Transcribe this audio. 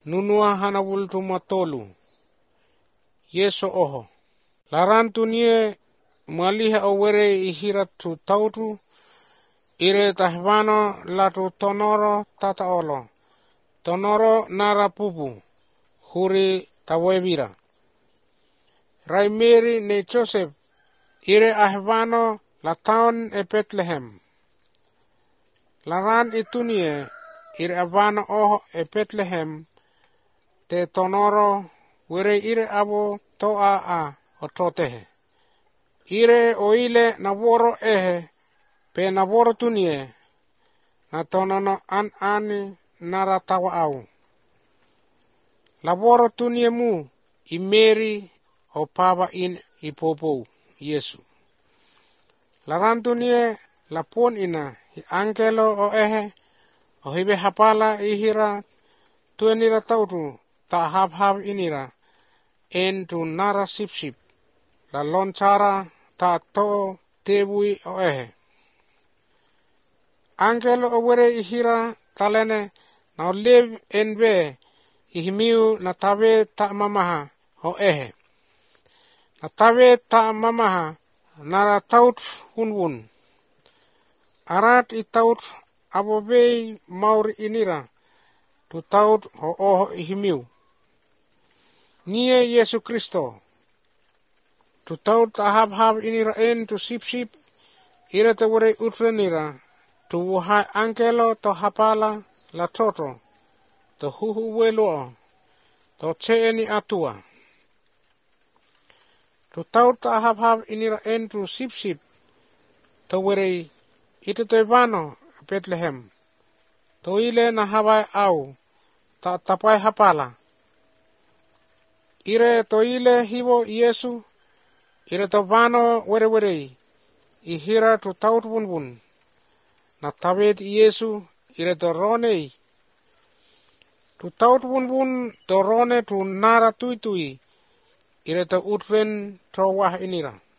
nunua hanabul tu matolu. Yeso oho. Larantu nie maliha awere ihira tu tautu. Ire tahvano latu tonoro tataolo. Tonoro narapupu. Huri tawebira. Rai Mary ne Joseph. Ire ahvano la taon e Bethlehem. Laran itunie ire avano oho e Bethlehem. Te tonoro were ire abo toa a ototehe. Ire oile naboro ehe pe naboro tunie na tonono an ani naratawa au. Laboro tunie mu i Mary o papa in ipopo Yesu. Laran tunie lapon ina i angelo o ehe o hibe hapala ihira tuenira tautu ta hab inira en tu nara sip la loncara ta to tebui o ehe. Angelo o were ihira talene na lev enbe ihimiu na tawe ta mamaha o ehe. Na tawe ta mamaha nara taut hunwun. Arat i taut abobei mauri inira tu taut ho oho ihimiu. Nie Yesu Kristo. Tu taut ahab inira en tu sip ira te were utrenira tu wuhai angelo to hapala la toto to huhu weloa to cheeni atua. Tu taut ahab inira en tu sip to were ite te vano Bethlehem. To ile na habai au ta tapai hapala. Ire to ile hibo Yesu. Ire to vano were. Ihira tu taut bunbun. Na tabet Yesu. Ire to rone. Tu taut bunbun to rone tu nara tui. Ire to utren to wah inira.